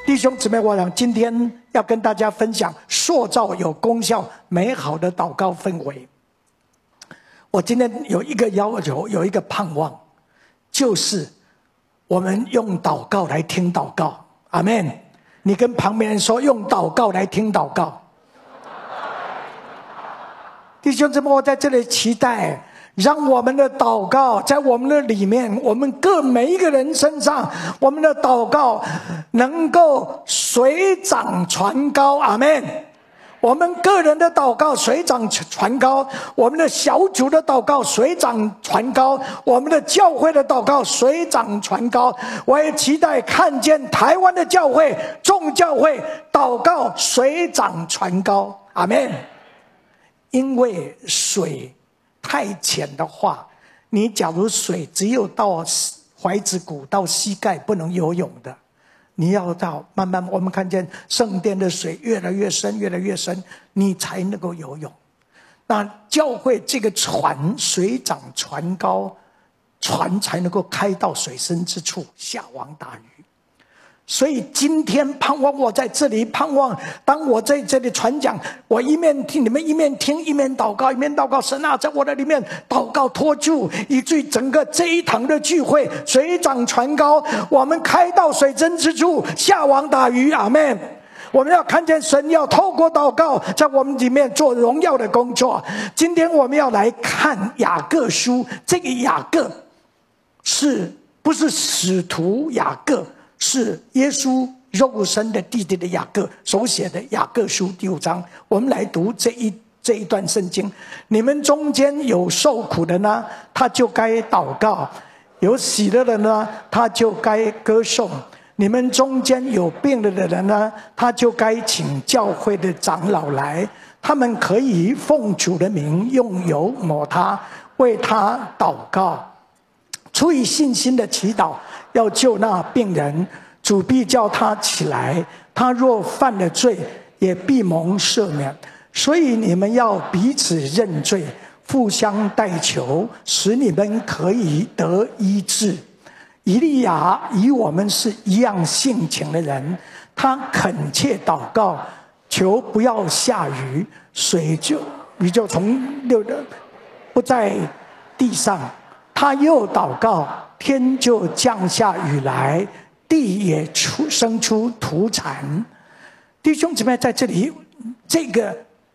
弟兄姊妹，我想今天要跟大家分享塑造有功效、美好的祷告氛围。我今天有一个要求，有一个盼望，就是我们用祷告来听祷告。阿们。你跟旁边人说，用祷告来听祷告。弟兄姊妹，我在这里期待，让我们的祷告在我们的里面，我们每一个人身上，我们的祷告能够水涨船高。阿们。我们个人的祷告水涨船高，我们的小组的祷告水涨船高，我们的教会的祷告水涨船高。我也期待看见台湾的教会、众教会祷告水涨船高。阿们。因为水太浅的话，你假如水只有到踝子骨到膝盖不能游泳的，你要到慢慢我们看见圣殿的水越来越深越来越深，你才能够游泳。那教会这个船水涨船高，船才能够开到水深之处，下网打鱼。所以今天盼望我在这里，盼望当我在这里传讲，我一面听你们一面听，一面祷告，一面祷告。神啊，在我的里面祷告托住，以至于整个这一堂的聚会水涨船高，我们开到水深之处，下网打鱼。阿们。我们要看见神要透过祷告在我们里面做荣耀的工作。今天我们要来看雅各书，这个雅各是不是使徒雅各，是耶稣肉身的弟弟的雅各所写的雅各书第5章。我们来读这一段圣经。你们中间有受苦的呢，他就该祷告；有喜乐的呢，他就该歌颂。你们中间有病了的人呢，他就该请教会的长老来，他们可以奉主的名用油抹他，为他祷告。出于信心的祈祷要救那病人，主必叫他起来，他若犯了罪，也必蒙赦免。所以你们要彼此认罪，互相代求，使你们可以得医治。以利亚与我们是一样性情的人，他恳切祷告，求不要下雨，雨就从不在地上。他又祷告，天就降下雨来，地也生出土产。弟兄姊妹，在这里这个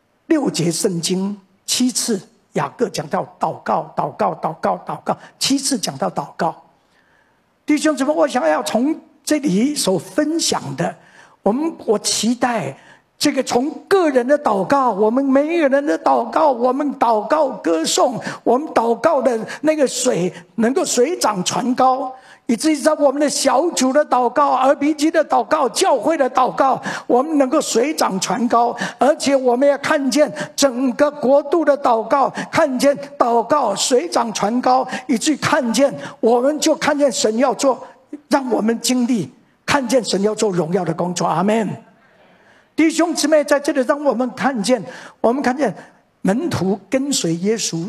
6节圣经7次，雅各讲到祷告，祷告，祷告，祷告，7次讲到祷告。弟兄姊妹，我想要从这里所分享的，我期待这个从个人的祷告，我们每一个人的祷告，我们祷告歌颂，我们祷告的那个水能够水涨船高，以至于在我们的小组的祷告、RPG 的祷告、教会的祷告，我们能够水涨船高。而且我们要看见整个国度的祷告，看见祷告水涨船高，以至于看见我们就看见神要做，让我们经历看见神要做荣耀的工作。阿们。弟兄姊妹，在这里让我们看见门徒跟随耶稣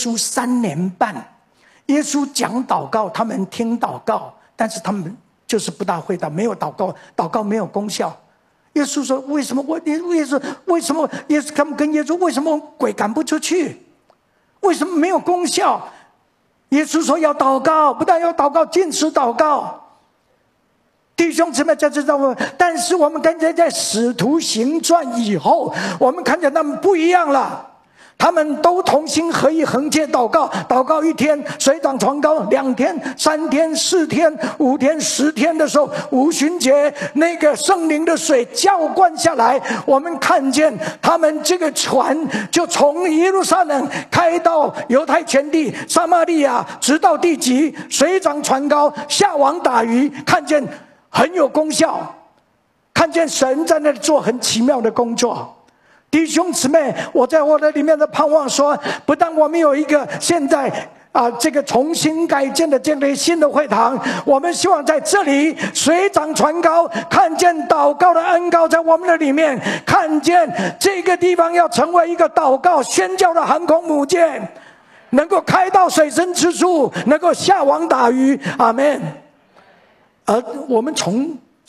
3年半，耶稣讲祷告，他们听祷告，但是他们就是不大会的，没有祷告，祷告没有功效。耶稣说：“为什么耶稣他们跟耶稣为什么鬼赶不出去？为什么没有功效？”耶稣说要祷告，不但要祷告，禁食祷告。弟兄姊妹，在这让但是我们看见在使徒行传以后，我们看见他们不一样了。他们都同心合意横切祷告，祷告1天水涨船高，2天、3天、4天、5天、10天的时候，五旬节那个圣灵的水浇灌下来，我们看见他们这个船就从耶路撒冷开到犹太全地、撒玛利亚，直到地极，水涨船高，下网打鱼，看见很有功效，看见神在那里做很奇妙的工作。弟兄姊妹，我在我的里面的盼望说，不但我们有一个现在这个重新改建的这类新的会堂，我们希望在这里水涨船高，看见祷告的恩膏在我们的里面，看见这个地方要成为一个祷告宣教的航空母舰，能够开到水深之处，能够下网打鱼。阿们。而我们从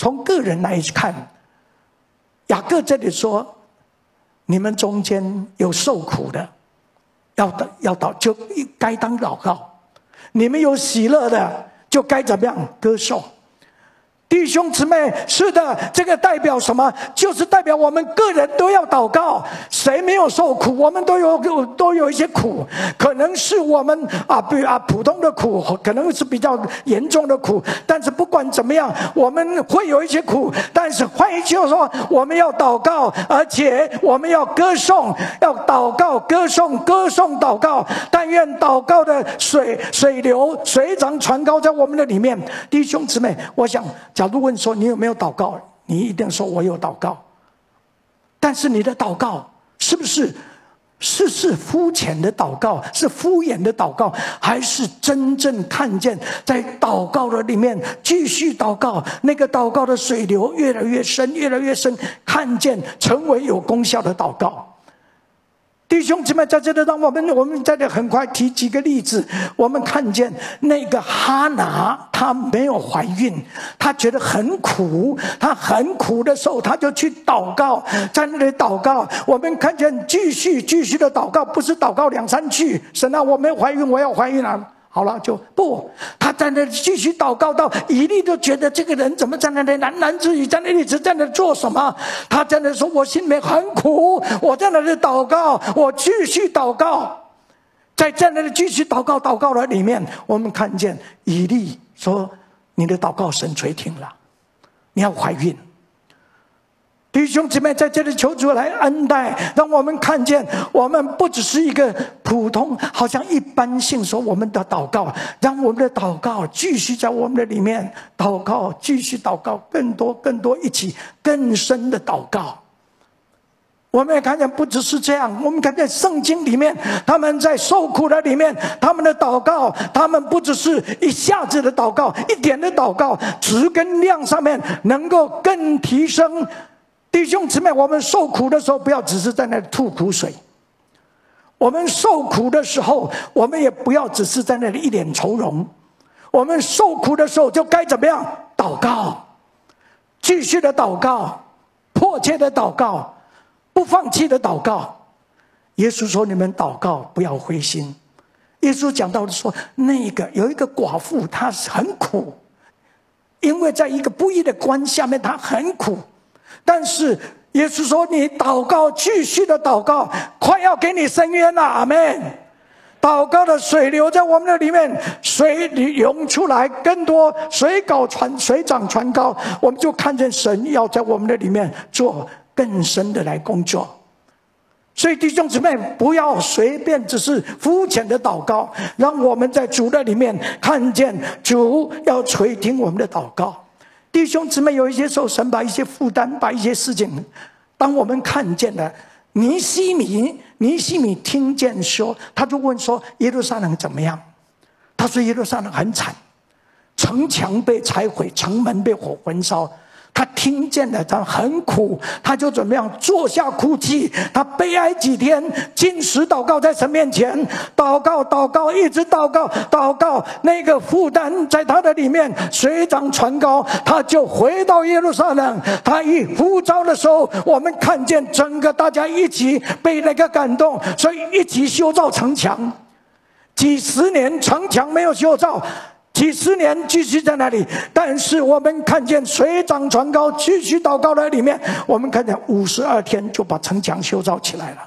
从个人来看，雅各这里说，你们中间有受苦的，要祷就该当祷告；你们有喜乐的，就该怎么样歌颂。弟兄姊妹，是的，这个代表什么？就是代表我们个人都要祷告。谁没有受苦？我们都有一些苦，可能是我们普通的苦，可能是比较严重的苦。但是不管怎么样，我们会有一些苦。但是换一句话说，我们要祷告，而且我们要歌颂，要祷告、歌颂、祷告。但愿祷告的水流、水涨船高在我们的里面。弟兄姊妹，我想，假如问说你有没有祷告，你一定说我有祷告。但是你的祷告是不是肤浅的祷告，是敷衍的祷告，还是真正看见在祷告的里面继续祷告，那个祷告的水流越来越深，越来越深，看见成为有功效的祷告。弟兄姊妹，在这里让我们在这很快提几个例子。我们看见那个哈拿，她没有怀孕，她觉得很苦，她很苦的时候，她就去祷告，在那里祷告。我们看见继续的祷告，不是祷告2、3句，神啊，我没有怀孕，我要怀孕了。好了，就不，他在那里继续祷告，到以利就觉得这个人怎么在那里喃喃自语，在那里一直在那里做什么？他在那里说：“我心里面很苦，我在那里祷告，我继续祷告。”在那里继续祷告的里面，我们看见以利说：“你的祷告神垂听了，你要怀孕。”弟兄姊妹，在这里求主来恩待，让我们看见我们不只是一个普通好像一般性说我们的祷告，让我们的祷告继续在我们的里面祷告，继续祷告，更多一起更深的祷告。我们也看见不只是这样，我们看见圣经里面他们在受苦的里面，他们的祷告，他们不只是一下子的祷告，一点的祷告，质跟量上面能够更提升。弟兄姊妹，我们受苦的时候，不要只是在那里吐苦水。我们受苦的时候，我们也不要只是在那里一脸愁容。我们受苦的时候，就该怎么样？祷告，继续的祷告，迫切的祷告，不放弃的祷告。耶稣说：“你们祷告，不要灰心。”耶稣讲到的说，有一个寡妇，她很苦，因为在一个不义的官下面，她很苦。但是耶稣说：“你祷告，继续的祷告，快要给你伸冤了。”阿们。祷告的水流在我们的里面，水涌出来更多，水涨船高，我们就看见神要在我们的里面做更深的来工作。所以弟兄姊妹，不要随便只是肤浅的祷告，让我们在主的里面看见主要垂听我们的祷告。弟兄姊妹，有一些时候神把一些负担，把一些事情，当我们看见了，尼西米听见说，他就问说：“耶路撒冷怎么样？”他说：“耶路撒冷很惨，城墙被拆毁，城门被火焚烧。”他听见了，他很苦，他就怎么样？坐下哭泣，他悲哀几天，禁食祷告，在神面前祷告，一直祷告，那个负担在他的里面水涨船高，他就回到耶路撒冷。他一呼召的时候，我们看见整个大家一起被那个感动，所以一起修造城墙。几十年城墙没有修造，几十年继续在那里，但是我们看见水涨船高，继续祷告的里面，我们看见52天就把城墙修造起来了。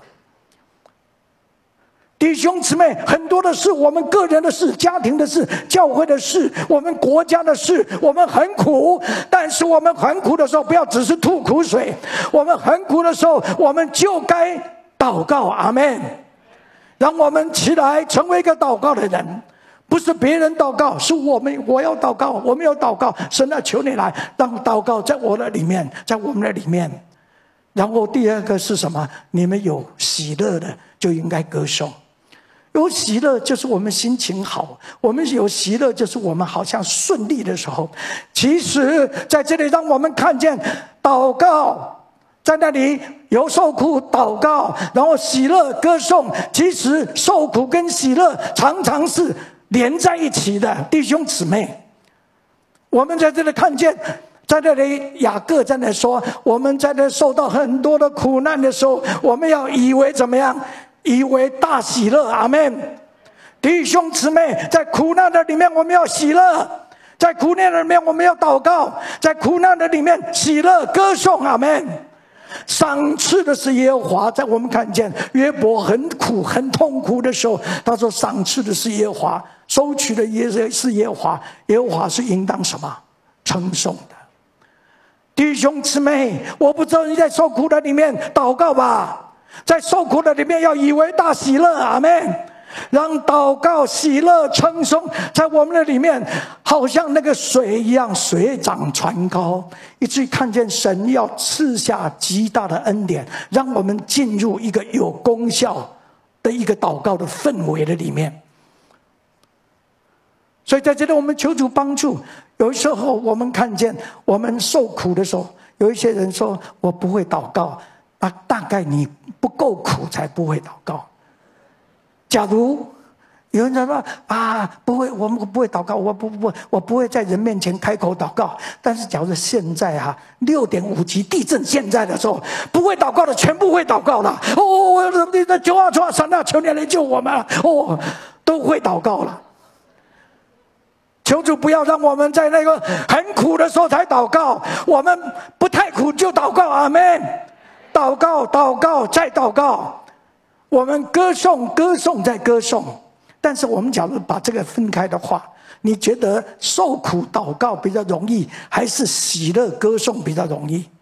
弟兄姊妹，很多的事，我们个人的事、家庭的事、教会的事、我们国家的事，我们很苦，但是我们很苦的时候，不要只是吐苦水。我们很苦的时候，我们就该祷告。阿们。让我们起来成为一个祷告的人。不是别人祷告，是我要祷告，我们要祷告。神啊，求你来让祷告在我的里面，在我们的里面。然后第二个是什么？你们有喜乐的就应该歌颂。有喜乐就是我们心情好，我们有喜乐就是我们好像顺利的时候。其实在这里让我们看见祷告，在那里有受苦祷告，然后喜乐歌颂。其实受苦跟喜乐常常是连在一起的。弟兄姊妹，我们在这里看见在这里，雅各在那说，我们在这受到很多的苦难的时候，我们要以为怎么样？以为大喜乐。阿们。弟兄姊妹，在苦难的里面，我们要喜乐；在苦难的里面，我们要祷告；在苦难的里面，喜乐歌颂。阿们。赏赐的是耶和华。在我们看见约伯很苦很痛苦的时候，他说赏赐的是耶和华，收取的也是耶和华。耶和华是应当什么？称颂的。弟兄姊妹，我不知道你在受苦的里面祷告吧，在受苦的里面要以为大喜乐。阿们。让祷告、喜乐、称颂在我们的里面，好像那个水一样，水涨船高，以至于看见神要赐下极大的恩典，让我们进入一个有功效的一个祷告的氛围的里面。所以在这里我们求主帮助。有时候我们看见我们受苦的时候，有一些人说我不会祷告，大概你不够苦才不会祷告。假如有人说不会，我们不会祷告，我不会在人面前开口祷告。但是假如现在6.5级地震现在的时候，不会祷告的全部会祷告了。你的求啊神啊，求你来救我们。都会祷告了。求主不要让我们在那个很苦的时候才祷告，我们不太苦就祷告。阿们。祷告，祷告，再祷告。我们歌颂，歌颂，再歌颂。但是我们假如把这个分开的话，你觉得受苦祷告比较容易，还是喜乐歌颂比较容易？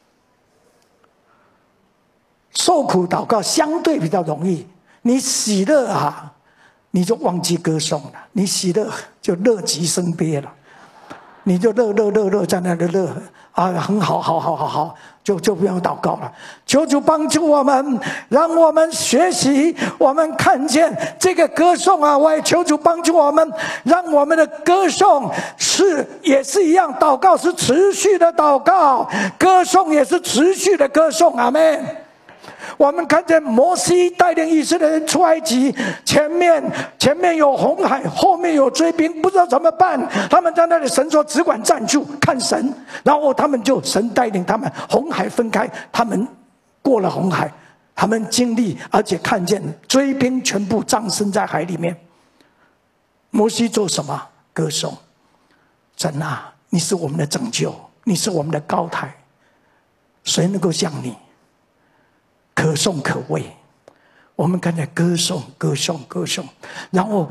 受苦祷告相对比较容易，你喜乐你就忘记歌颂了，你喜乐就乐极生悲了，你就乐在那里乐很好，就不用祷告了。求主帮助我们，让我们学习，我们看见这个歌颂我也求主帮助我们，让我们的歌颂也是一样，祷告是持续的祷告，歌颂也是持续的歌颂。阿们。我们看见摩西带领以色列人出埃及，前面有红海，后面有追兵，不知道怎么办。他们在那里，神说只管站住看神，然后神带领他们，红海分开，他们过了红海，他们经历，而且看见追兵全部葬身在海里面。摩西做什么？歌颂神啊，你是我们的拯救，你是我们的高台，谁能够像你可颂可畏？我们看见歌颂，歌颂，歌颂。然后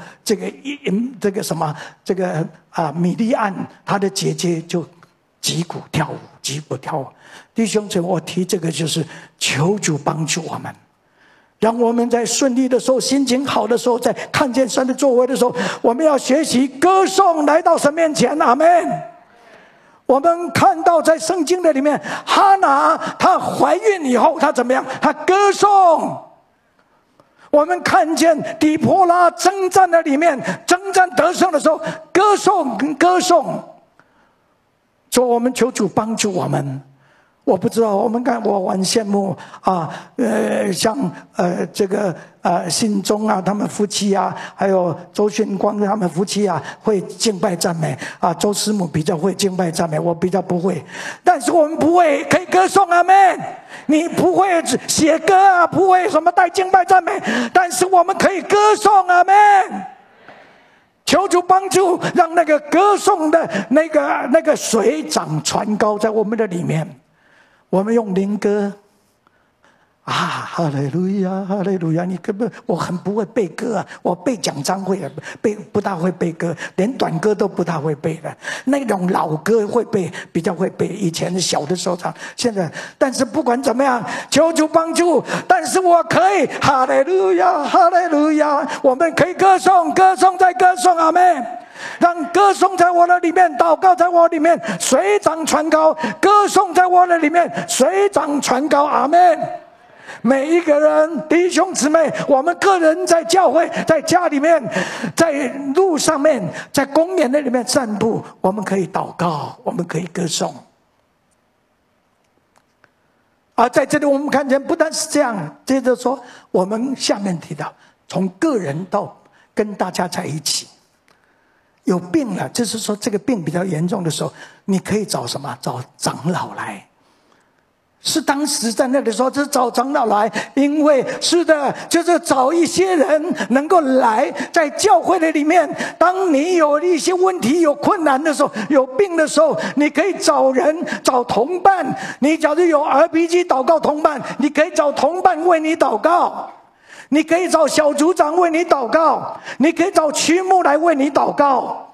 米利暗他的姐姐就击鼓跳舞。弟兄姊妹，我提这个就是求主帮助我们，让我们在顺利的时候，心情好的时候，在看见神的作为的时候，我们要学习歌颂，来到神面前。阿们。我们看到在圣经的里面，哈拿她怀孕以后，她怎么样？她歌颂。我们看见底波拉征战的里面，征战得胜的时候，歌颂跟歌颂。所以我们求主帮助我们。我不知道，我很羡慕像信中他们夫妻还有周迅光他们夫妻会敬拜赞美周师母比较会敬拜赞美，我比较不会。但是我们不会可以歌颂。阿们。你不会写歌不会什么带敬拜赞美，但是我们可以歌颂。阿们。求主帮助，让那个歌颂的那个水涨船高在我们的里面。我们用灵歌哈利路亚，哈利路亚！你根本我很不会背歌我背讲章会不大会背歌，连短歌都不大会背的。那种老歌会背，比较会背。以前小的时候唱，现在但是不管怎么样，求主帮助。但是我可以哈利路亚，哈利路亚！我们可以歌颂，歌颂再歌颂。阿们。让歌颂在我的里面，祷告在我里面，水涨船高。歌颂在我的里面，水涨船高。阿们。每一个人弟兄姊妹，我们个人在教会，在家里面，在路上面，在公园的里面散步，我们可以祷告，我们可以歌颂。而在这里我们看见不但是这样，接着说我们下面提到从个人到跟大家在一起， 有病了，就是说这个病比较严重的时候，你可以找什么？找长老来。是当时在那里说，是找长老来，因为是的，就是找一些人能够来在教会的里面。当你有一些问题、有困难的时候、有病的时候，你可以找人、找同伴。你假如有 RPG 祷告同伴，你可以找同伴为你祷告；你可以找小组长为你祷告；你可以找区牧来为你祷告。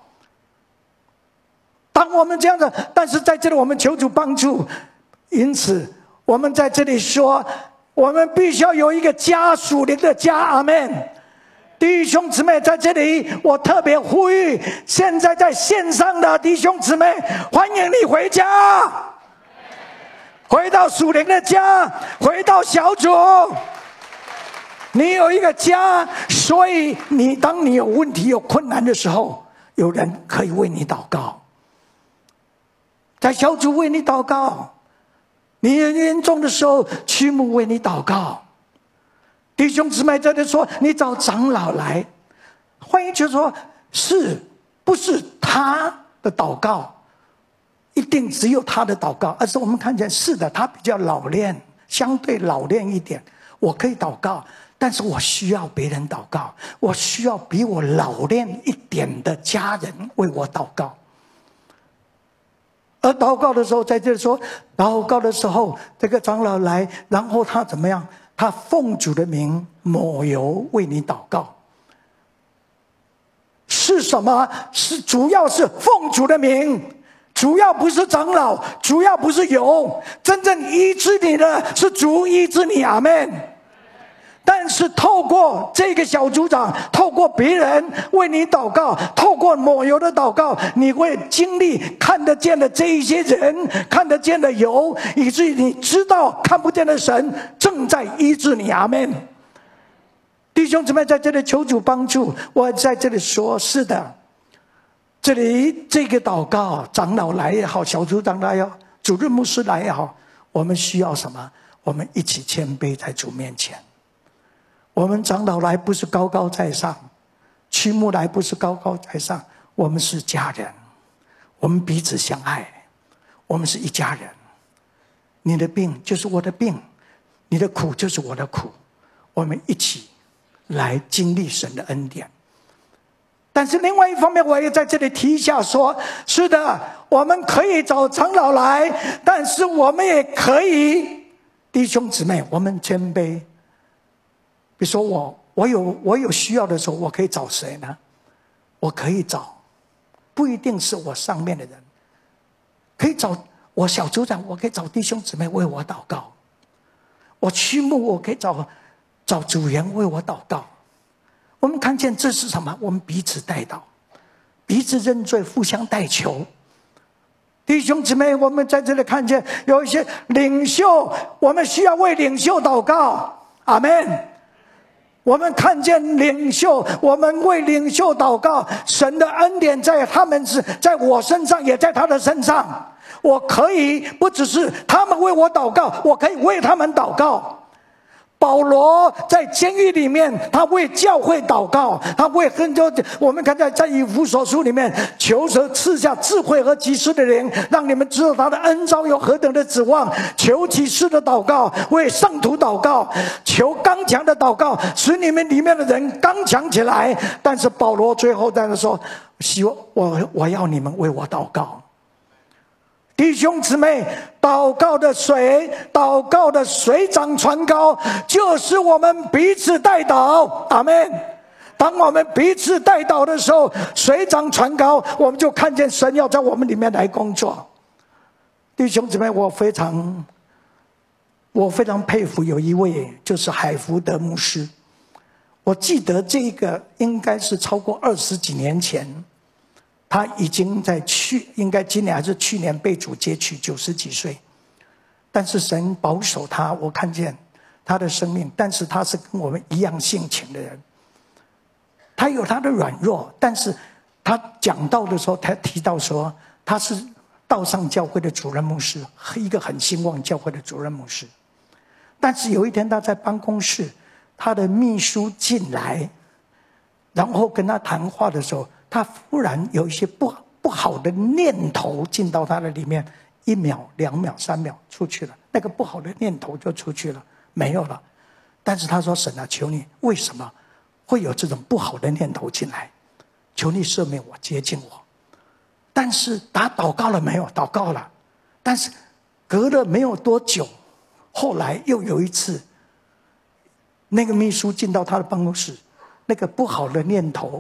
当我们这样的，但是在这里我们求主帮助，因此。我们在这里说，我们必须要有一个家，属灵的家。阿们。弟兄姊妹，在这里我特别呼吁，现在在线上的弟兄姊妹，欢迎你回家，回到属灵的家，回到小组。你有一个家，所以当你有问题、有困难的时候，有人可以为你祷告，在小组为你祷告。你严重的时候，区牧为你祷告。弟兄姊妹在这里说，你找长老来。欢迎就说，是不是他的祷告一定只有他的祷告，而是我们看见是的，他比较老练，相对老练一点。我可以祷告，但是我需要别人祷告，我需要比我老练一点的家人为我祷告。而祷告的时候，在这里说，祷告的时候，这个长老来，然后他怎么样？他奉主的名抹油为你祷告。是什么？是主要是奉主的名，主要不是长老，主要不是油，真正医治你的是主医治你。阿们。但是透过这个小组长，透过别人为你祷告，透过抹油的祷告，你会经历看得见的这一些人，看得见的油，以至于你知道看不见的神正在医治你。阿们。弟兄姊妹，在这里求主帮助。我在这里说，是的，这里这个祷告，长老来也好，小组长来也好，主任牧师来也好，我们需要什么？我们一起谦卑在主面前。我们长老来不是高高在上，区牧来不是高高在上，我们是家人，我们彼此相爱，我们是一家人。你的病就是我的病，你的苦就是我的苦，我们一起来经历神的恩典。但是另外一方面，我也在这里提一下说，是的，我们可以找长老来，但是我们也可以，弟兄姊妹，我们谦卑。比如说我有需要的时候，我可以找谁呢？我可以找，不一定是我上面的人，可以找我小组长，我可以找弟兄姊妹为我祷告。我区牧，我可以找组员为我祷告。我们看见这是什么？我们彼此代祷，彼此认罪，互相代求。弟兄姊妹，我们在这里看见有一些领袖，我们需要为领袖祷告。阿们。我们看见领袖，我们为领袖祷告，神的恩典在他们在我身上，也在他的身上。我可以不只是他们为我祷告，我可以为他们祷告。保罗在监狱里面，他为教会祷告，他为很多我们看在以弗所书里面，求神赐下智慧和启示的灵，让你们知道他的恩召有何等的指望。求启示的祷告，为圣徒祷告，求刚强的祷告，使你们里面的人刚强起来。但是保罗最后在那说，希望我要你们为我祷告。弟兄姊妹，祷告的水涨船高，就是我们彼此代祷。阿们。当我们彼此代祷的时候，水涨船高，我们就看见神要在我们里面来工作。弟兄姊妹，我非常佩服有一位就是海福德牧师。我记得这个应该是超过20几年前，他已经应该今年还是去年被主接去，90几岁。但是神保守他，我看见他的生命，但是他是跟我们一样性情的人。他有他的软弱，但是他讲道的时候，他提到说他是道上教会的主任牧师，一个很兴旺教会的主任牧师。但是有一天他在办公室，他的秘书进来，然后跟他谈话的时候， 他忽然有一些不好的念头进到他的里面，1秒、2秒、3秒出去了，那个不好的念头就出去了，没有了。但是他说：“神啊，求你，为什么会有这种不好的念头进来？求你赦免我，接近我。”但是他祷告了没有？祷告了，但是隔了没有多久，后来又有一次，那个秘书进到他的办公室，那个不好的念头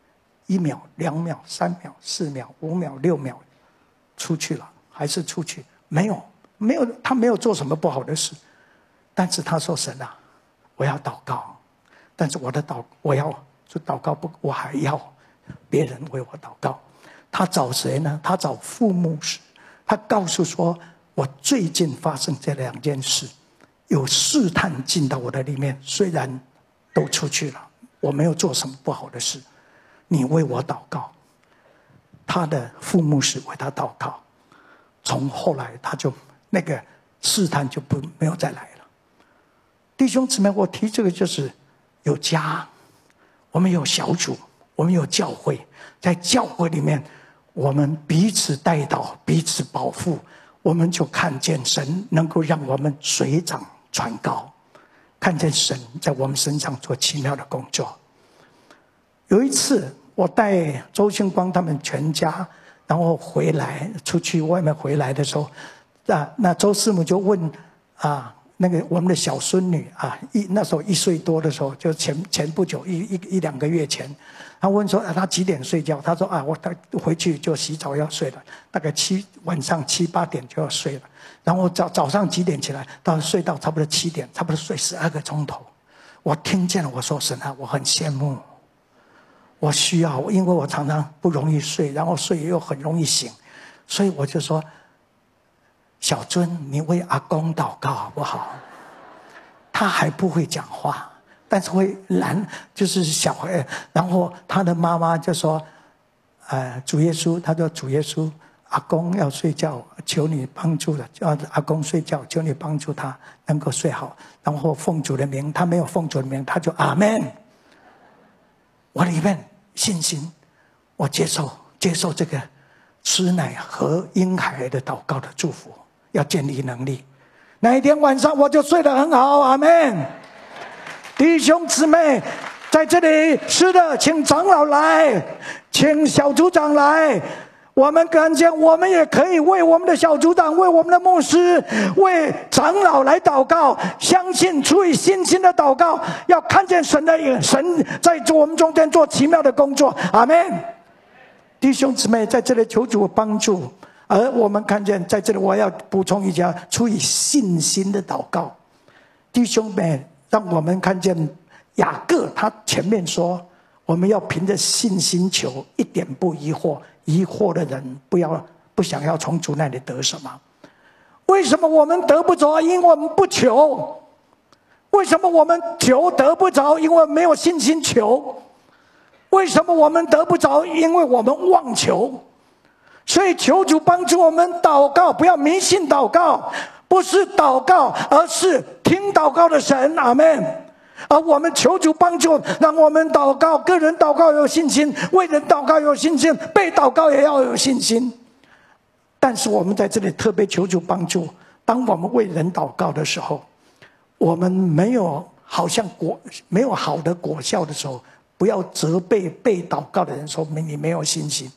，1秒、2秒、3秒、4秒、5秒、6秒出去了，还是出去？没有，他没有做什么不好的事，但是他说：“神啊，我要祷告，但是我要就祷告不，我还要别人为我祷告。”他找谁呢？他找副牧师，他告诉说：“我最近发生这2件事，有试探进到我的里面，虽然都出去了，我没有做什么不好的事，你为我祷告。”他的副牧师为他祷告，从后来他就那个试探就没有再来了。弟兄姊妹，我提这个就是有家，我们有小组，我们有教会，在教会里面我们彼此代祷，彼此保护，我们就看见神能够让我们水涨船高，看见神在我们身上做奇妙的工作。有一次我带周星光他们全家然后回来，出去外面回来的时候，那周师母就问那个我们的小孙女那时候1岁多的时候，就前不久1-2个月前，他问说他几点睡觉？他说我回去就洗澡要睡了，大概晚上7、8点就要睡了。然后早上几点起来？睡到差不多7点，差不多睡12个钟头。我听见了，我说神啊，我很羡慕，我需要，因为我常常不容易睡，然后睡又很容易醒，所以我就说：“小尊，你为阿公祷告好不好？”他还不会讲话，但是会就是小孩。然后他的妈妈就说：“主耶稣，他说主耶稣，阿公要睡觉，求你帮助了，叫阿公睡觉，求你帮助他能够睡好。然后奉主的名，他没有奉主的名，他就阿们。”我里面信心，我接受这个吃奶和婴孩的祷告的祝福，要建立能力。那一天晚上我就睡得很好，阿们。弟兄姊妹，在这里是的，请长老来，请小组长来。我们看见，我们也可以为我们的小组长、为我们的牧师、为长老来祷告。相信出于信心的祷告，要看见神在我们中间做奇妙的工作。阿们。弟兄姊妹，在这里求主帮助。而我们看见，在这里我要补充一下，出于信心的祷告。弟兄们，让我们看见雅各他前面说，我们要凭着信心求，一点不疑惑。疑惑的人不想要从主那里得什么。为什么我们得不着？因为我们不求。为什么我们求得不着？因为没有信心求。为什么我们得不着？因为我们妄求。所以求主帮助我们祷告，不要迷信祷告，不是祷告，而是听祷告的神。阿们。而我们求主帮助，让我们祷告，个人祷告有信心，为人祷告有信心，被祷告也要有信心。但是我们在这里特别求主帮助，当我们为人祷告的时候，我们没有好的果效的时候，不要责备被祷告的人说你没有信心。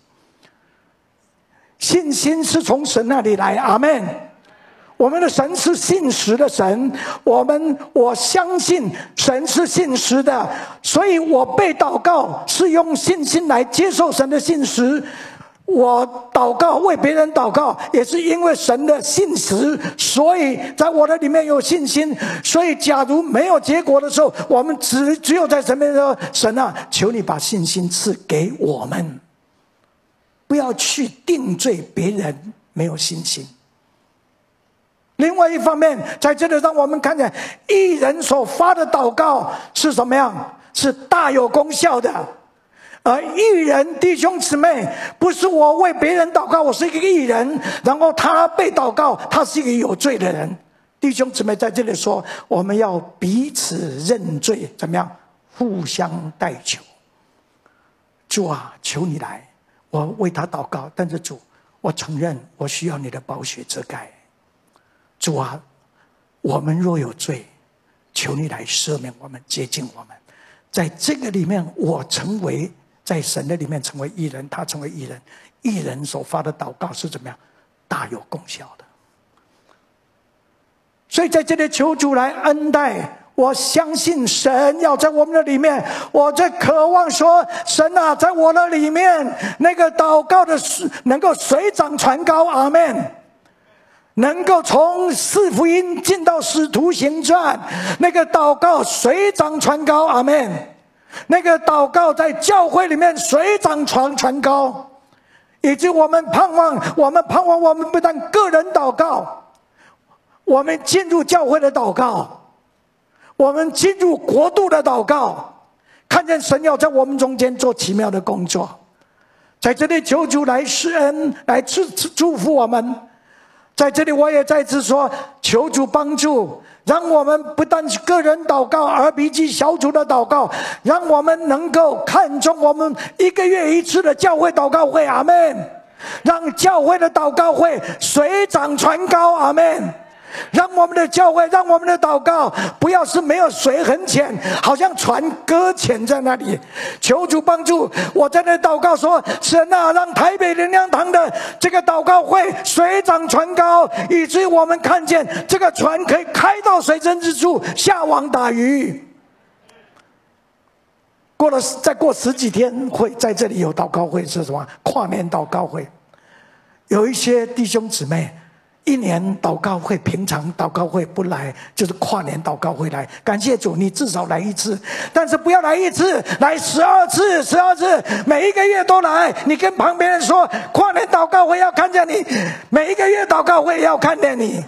信心是从神那里来，阿们。我们的神是信实的神，我相信神是信实的，所以我被祷告是用信心来接受神的信实。我祷告为别人祷告，也是因为神的信实，所以在我的里面有信心。所以假如没有结果的时候，我们只有在神面前说：神啊，求你把信心赐给我们，不要去定罪别人没有信心。另外一方面，在这里让我们看见义人所发的祷告是什么样，是大有功效的。而义人弟兄姊妹，不是我为别人祷告，我是一个义人，然后他被祷告，他是一个有罪的人。弟兄姊妹在这里说，我们要彼此认罪，怎么样？互相代求。 主啊，求你来，我为他祷告。但是主，我承认我需要你的宝血遮盖。主啊，我们若有罪，求你来赦免我们，洁净我们。在这个里面，我成为在神的里面成为义人，他成为义人。义人所发的祷告是怎么样？大有功效的。所以在这里求主来恩待。我相信神要在我们的里面，我在渴望说，神啊，在我的里面，那个祷告的能够水涨船高，阿们。能够从四福音进到使徒行传，那个祷告水涨船高，阿们。那个祷告在教会里面水涨船高，以及我们盼望我们不但个人祷告，我们进入教会的祷告，我们进入国度的祷告，看见神要在我们中间做奇妙的工作。在这里求主来施恩，来祝福我们。在这里我也再次说，求主帮助，让我们不但是个人祷告，RPG 小组的祷告，让我们能够看重我们1个月1次的教会祷告会，阿们。让教会的祷告会水涨船高，阿们。让我们的教会，让我们的祷告不要是没有水很浅，好像船搁浅在那里。求主帮助，我在那祷告说，神啊，让台北灵粮堂的这个祷告会水涨船高，以至于我们看见这个船可以开到水深之处，下网打鱼。再过10几天会在这里有祷告会，是什么？跨年祷告会。有一些弟兄姊妹1年祷告会，平常祷告会不来，就是跨年祷告会来。感谢主，你至少来1次，但是不要来1次，来12次，每1个月都来。你跟旁边人说，跨年祷告会要看见你，每1个月祷告会要看见你。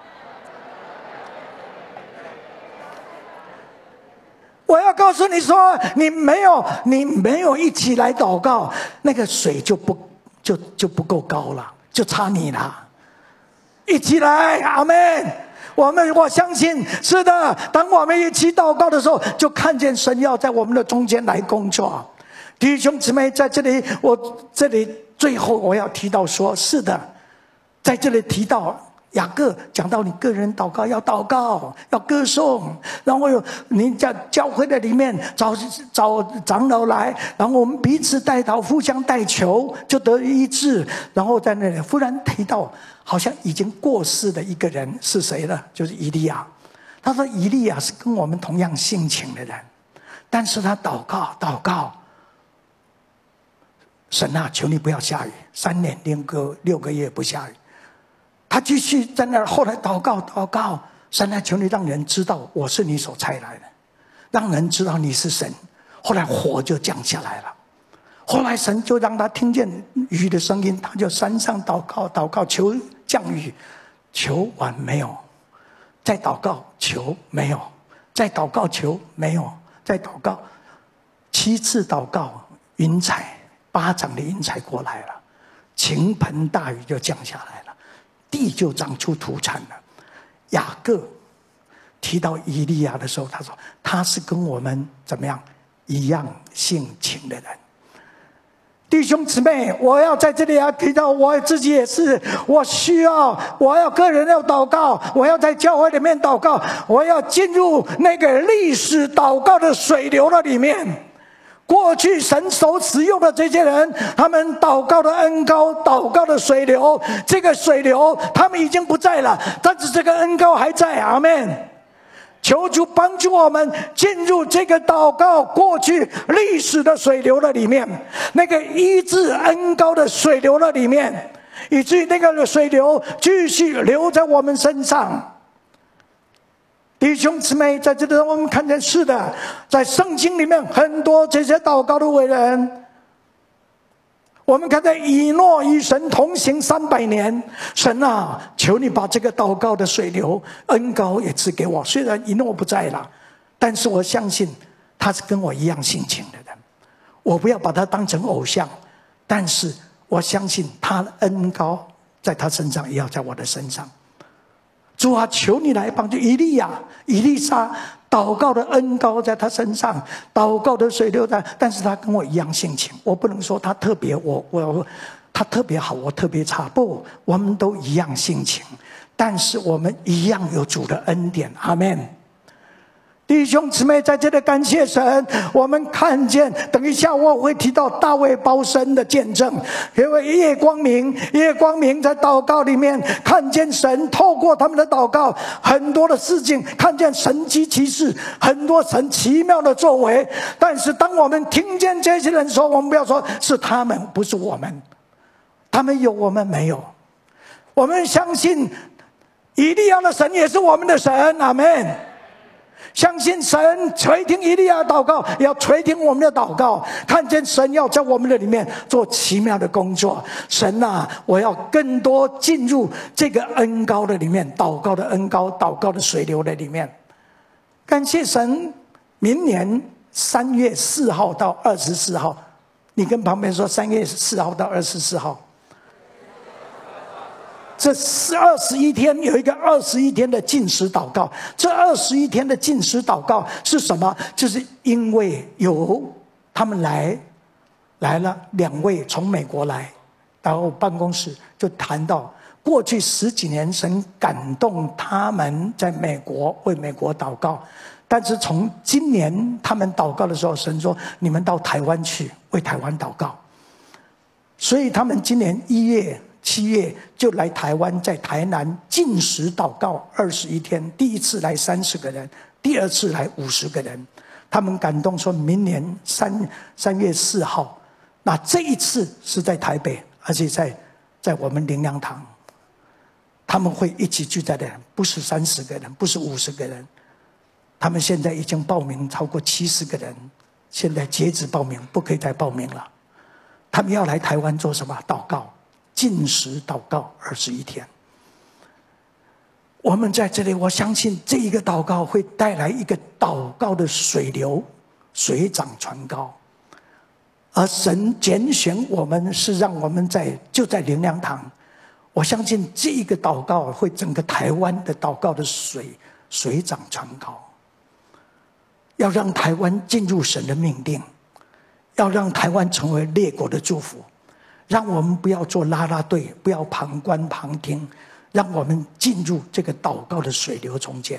我要告诉你说，你没有一起来祷告，那个水就不够高了，就差你了。一起来，阿们。我相信是的，当我们一起祷告的时候，就看见神要在我们的中间来工作。弟兄姊妹，在这里最后我要提到说，是的，在这里提到雅各讲到你个人祷告要歌颂，然后你在教会的里面找长老来，然后我们彼此代祷，互相代求，就得医治。然后在那里忽然提到好像已经过世的一个人是谁呢？就是以利亚。他说以利亚是跟我们同样性情的人，但是他祷告，神啊，求你不要下雨，3年6个月不下雨。他继续在那儿，后来祷告，神啊，求你让人知道我是你所差来的，让人知道你是神。后来火就降下来了，后来神就让他听见雨的声音，他就山上祷告，求降雨，求完没有，再祷告求没有，再祷告求没有，再祷告7次祷告，云彩巴掌的云彩过来了，倾盆大雨就降下来了，地就长出土产了。雅各提到以利亚的时候，他说他是跟我们怎么样一样性情的人。弟兄姊妹，我要在这里要提到我自己也是，我要个人要祷告，我要在教会里面祷告，我要进入那个历史祷告的水流的里面。过去神所使用的这些人，他们祷告的恩膏，祷告的水流，这个水流他们已经不在了，但是这个恩膏还在，阿们。求主帮助我们进入这个祷告过去历史的水流的里面，那个医治恩膏的水流的里面，以至于那个水流继续流在我们身上。弟兄姊妹，在这里我们看见是的，在圣经里面很多这些祷告的伟人，我们看见以诺与神同行300年，神啊，求你把这个祷告的水流恩膏也赐给我。虽然以诺不在了，但是我相信他是跟我一样性情的人，我不要把他当成偶像，但是我相信他的恩膏在他身上也要在我的身上。主啊，求你来帮助以利亚、以利沙祷告的恩膏在他身上，祷告的水流在，但是他跟我一样性情。我不能说他特别他特别好，我特别差，不，我们都一样性情，但是我们一样有主的恩典。阿们。弟兄姊妹，在这里感谢神，我们看见，等一下我会提到大卫包身的见证，因为叶光明在祷告里面看见神透过他们的祷告，很多的事情，看见神迹奇事，很多神奇妙的作为。但是当我们听见这些人说，我们不要说是他们，不是我们，他们有我们没有，我们相信以利亚的神也是我们的神。阿们。相信神垂听以利亚的祷告，也要垂听我们的祷告，看见神要在我们的里面做奇妙的工作。神啊，我要更多进入这个恩膏的里面，祷告的恩膏，祷告的水流的里面。感谢神，明年3月4号到24号，你跟旁边说3月4号到24号，这21天有一个21天的禁食祷告。这21天的禁食祷告是什么？就是因为有他们来了2位从美国来到我办公室，就谈到过去10几年神感动他们在美国为美国祷告，但是从今年他们祷告的时候，神说你们到台湾去为台湾祷告。所以他们今年1月7月就来台湾，在台南禁食祷告21天，第一次来30个人，第二次来50个人。他们感动说明年3月4号，那这一次是在台北，而且在我们灵粮堂，他们会一起聚在的人，不是30个人，不是50个人。他们现在已经报名超过70个人，现在截止报名，不可以再报名了。他们要来台湾做什么？祷告，禁食祷告21天。我们在这里，我相信这一个祷告会带来一个祷告的水流，水涨船高。而神拣选我们是让我们就在灵粮堂，我相信这一个祷告会整个台湾的祷告的水涨船高，要让台湾进入神的命定，要让台湾成为列国的祝福，让我们不要做啦啦队，不要旁观旁听，让我们进入这个祷告的水流中间。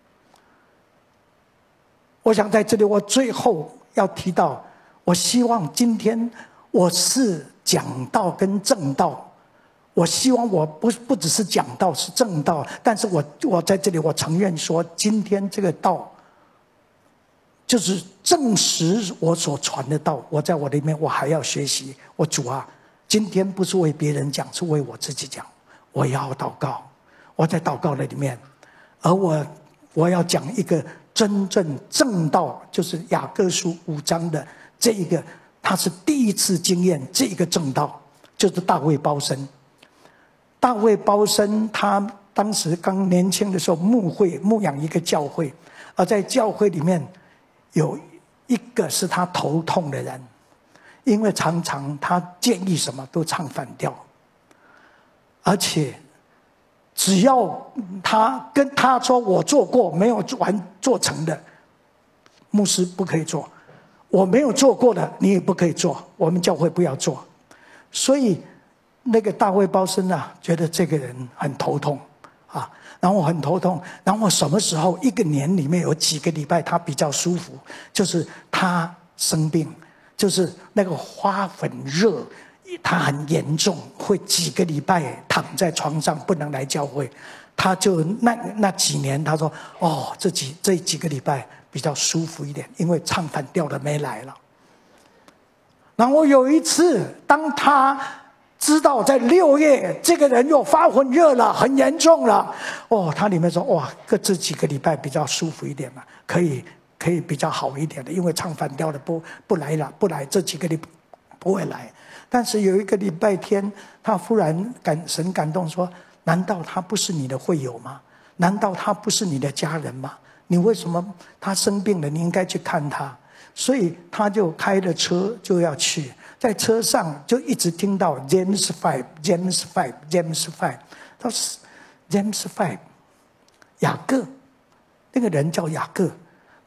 我想在这里，我最后要提到，我希望今天我是讲道跟正道，我希望我不只是讲道，是正道，但是我在这里，我承认说，今天这个道就是证实我所传的道，我在我里面我还要学习。我主啊，今天不是为别人讲，是为我自己讲。我要祷告，我在祷告的里面，而我要讲一个真正正道，就是雅各书5章的这一个，他是第一次经验这一个正道，就是大卫包身。大卫包身，他当时刚年轻的时候牧养一个教会，而在教会里面有一个是他头痛的人，因为常常他建议什么都唱反调，而且只要他跟他说我做过没有做成的，牧师不可以做，我没有做过的你也不可以做，我们教会不要做。所以那个大卫包身啊，觉得这个人很头痛啊，然后我很头痛，然后我什么时候一个年里面有几个礼拜他比较舒服，就是他生病，就是那个花粉热，他很严重，会几个礼拜躺在床上不能来教会。他就那几年他说这几个礼拜比较舒服一点，因为唱反调的没来了。然后有一次当他知道在6月这个人又发昏热了，很严重了，他里面说这几个礼拜比较舒服一点嘛，可以比较好一点的，因为唱反调的不来了，不来这几个礼拜不会来。但是有一个礼拜天，他忽然神感动说，难道他不是你的会友吗？难道他不是你的家人吗？你为什么他生病了你应该去看他？所以他就开了车就要去，在车上就一直听到 James 5 James 5 James 5， 他说 James 5， 雅各，那个人叫雅各，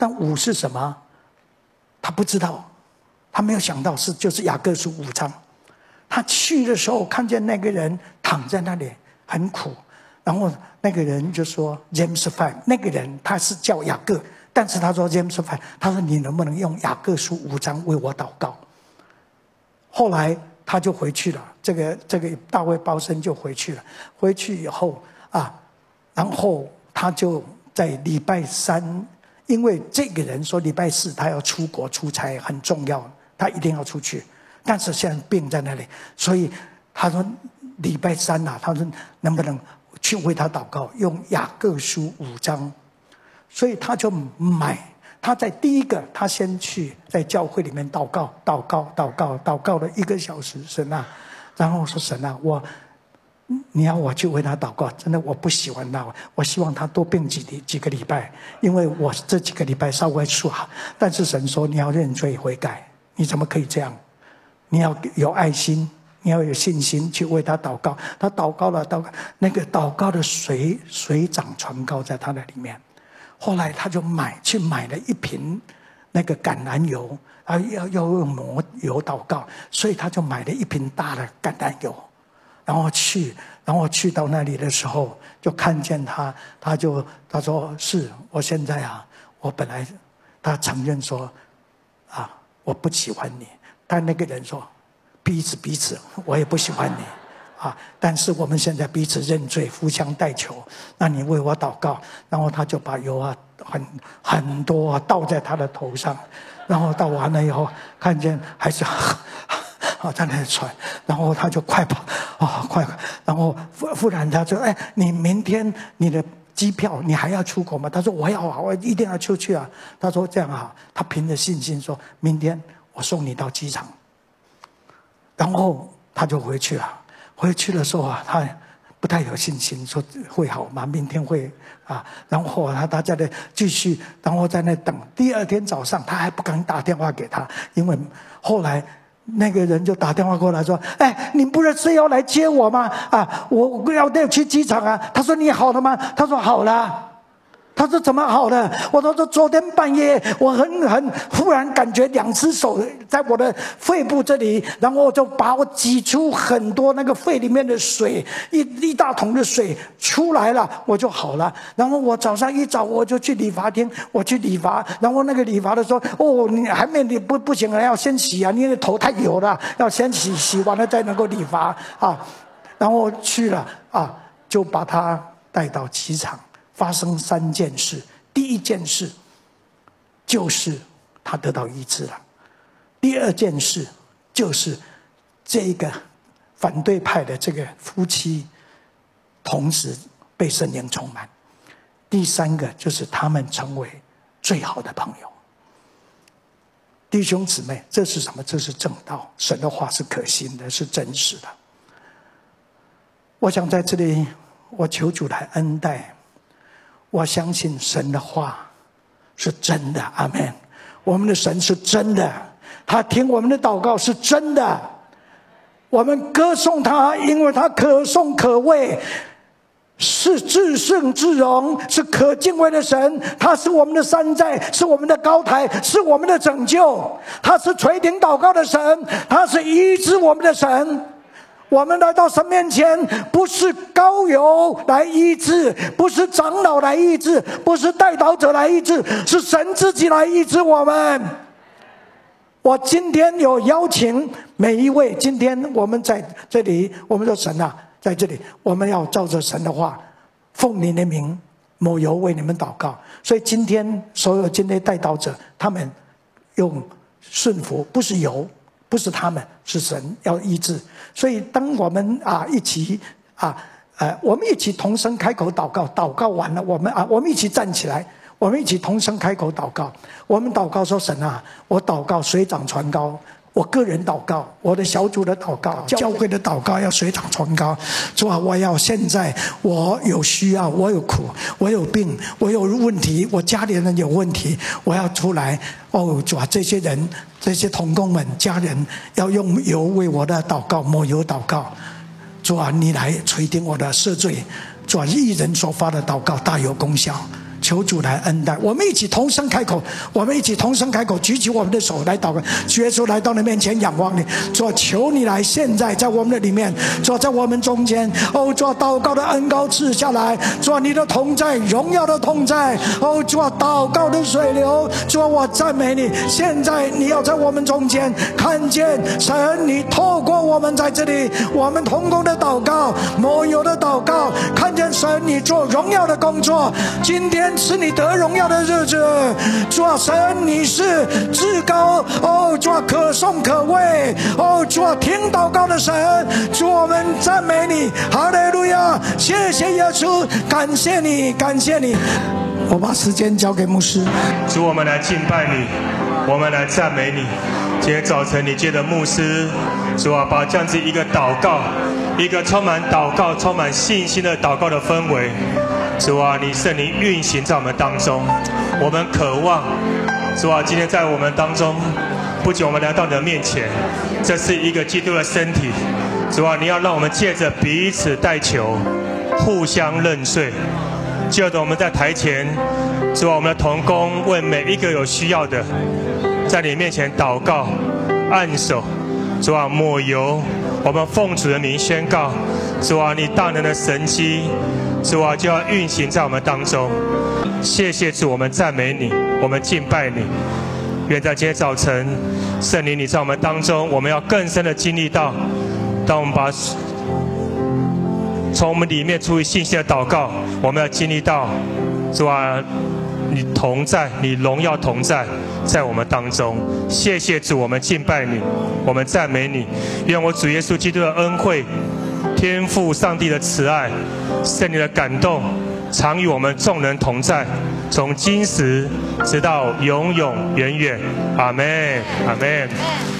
但5是什么？他不知道，他没有想到就是雅各书5章。他去的时候看见那个人躺在那里很苦，然后那个人就说 James 5， 那个人他是叫雅各，但是他说 James 5， 他说你能不能用雅各书5章为我祷告？后来他就回去了，这个大卫包身就回去了。回去以后啊，然后他就在礼拜3，因为这个人说礼拜4他要出国出差，很重要，他一定要出去。但是现在病在那里，所以他说礼拜3啊，他说能不能去为他祷告，用雅各书5章。所以他就买。他在第一个，他先去在教会里面祷告了1个小时，神啊，然后说神啊，你要我去为他祷告，真的我不喜欢他，我希望他多病几个礼拜，因为我这几个礼拜稍微说好，但是神说你要认罪悔改，你怎么可以这样？你要有爱心，你要有信心去为他祷告。他祷告了，那个祷告的水涨船高在他的里面。后来他就去买了1瓶那个橄榄油，要用抹油祷告，所以他就买了1瓶大的橄榄油，然后去到那里的时候，就看见他说是我现在啊，我本来他承认说啊我不喜欢你，但那个人说彼此我也不喜欢你。但是我们现在彼此认罪，互相代求。那你为我祷告，然后他就把油啊很多倒在他的头上，然后倒完了以后，看见还是在那里喘，然后他就快跑快，然后忽然他说：“哎，你明天你的机票你还要出国吗？”他说：“我要啊，我一定要出去啊。”他说：“这样啊。”他凭着信心说：“明天我送你到机场。”然后他就回去了。回去的时候啊，他不太有信心，说会好吗？明天会啊。然后他在那继续，然后在那等。第2天早上，他还不敢打电话给他，因为后来那个人就打电话过来说：“哎，你不是要来接我吗？我要去机场啊。”他说：“你好了吗？”他说：“好了。”他说怎么好了？我说昨天半夜我很忽然感觉2只手在我的肺部这里，然后就把我挤出很多那个肺里面的水，一大桶的水出来了，我就好了。然后我早上一早我就去理发厅，我去理发，然后那个理发的说：“哦，你还没理不行了，要先洗啊，你的头太油了，要先洗完了再能够理发啊。”然后去了就把他带到机场。发生3件事，第1件事就是他得到医治了，第2件事就是这个反对派的这个夫妻同时被圣灵充满，第3个就是他们成为最好的朋友。弟兄姊妹，这是什么？这是正道，神的话是可信的，是真实的。我想在这里我求主来恩待，我相信神的话是真的，阿们。我们的神是真的，他听我们的祷告是真的。我们歌颂他，因为他可颂可畏，是至圣至荣，是可敬畏的神。他是我们的山寨，是我们的高台，是我们的拯救。他是垂听祷告的神，他是医治我们的神。我们来到神面前，不是膏油来医治，不是长老来医治，不是代祷者来医治，是神自己来医治我们。我今天有邀请每一位，今天我们在这里，我们说神啊，在这里我们要照着神的话，奉你的名抹油为你们祷告。所以今天所有今天代祷者，他们用顺服，不是油，不是他们，是神要医治。所以当我们一起我们一起同声开口祷告，祷告完了，我们一起站起来，我们一起同声开口祷告。我们祷告说：神啊，我祷告水涨船高，我个人祷告，我的小组的祷告，教会的祷告要水涨船高。主啊，我要现在我有需要，我有苦，我有病，我有问题，我家里人有问题，我要出来。主啊，这些人，这些同工们、家人要用油为我的祷告抹油祷告。主啊，你来垂听我的赦罪。主啊，义人所发的祷告大有功效。 求主来恩待。我们一起同声开口，我们一起同声开口，举起我们的手来祷告。主耶稣来到你面前仰望你，主求你来现在在我们的里面，主在我们中间。哦，主祷告的恩膏赐下来，主你的同在，荣耀的同在。哦，主祷告的水流，主我赞美你。现在你要在我们中间看见神，你透过我们在这里，我们同工的祷告，抹油的祷告，看见神你做荣耀的工作。今天是你得荣耀的日子，主啊，神你是至高，哦，主啊，可颂可畏，哦，主啊，听祷告的神，主我们赞美你，哈利路亚，谢谢耶稣，感谢你，感谢你。我把时间交给牧师。 主，我们来敬拜你，我们来赞美你。今天早晨你借着牧师，主啊，把这样子一个祷告，一个充满祷告、充满信心的祷告的氛围，主啊，你圣灵运行在我们当中。我们渴望，主啊，今天在我们当中，不久我们来到你的面前，这是一个基督的身体。主啊，你要让我们借着彼此代求，互相认罪。就着我们在台前，主啊，我们的同工为每一个有需要的，在你面前祷告、按手，主啊，抹油。我们奉主的名宣告，主啊，你大能的神迹，主啊，就要运行在我们当中。谢谢主，我们赞美你，我们敬拜你。愿在今天早晨，圣灵你在我们当中，我们要更深的经历到，当我们把从我们里面出于信心的祷告，我们要经历到，主啊，你同在，你荣耀同在，在我们当中。谢谢主，我们敬拜你，我们赞美你。愿我主耶稣基督的恩惠、天父上帝的慈爱、圣灵的感动，常与我们众人同在，从今时直到永永远远。阿们，阿们。